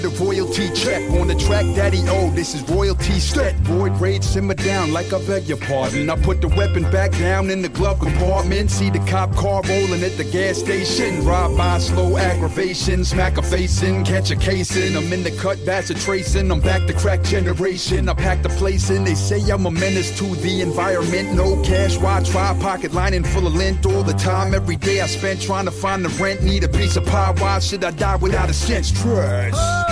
The royalty check on the track that he owed. This is royalty stat. Void rage simmer down like I beg your pardon. I put the weapon back down in the glove compartment. See the cop car rolling at the gas station. Rob by slow aggravation. Smack a face in, catch a case in. I'm in the cut, that's a tracing. I'm back to crack generation. I pack the place in. They say I'm a menace to the environment. No cash, why try? Pocket lining full of lint all the time. Every day I spent trying to find the rent. Need a piece of pie, why should I die without a cent? Trash.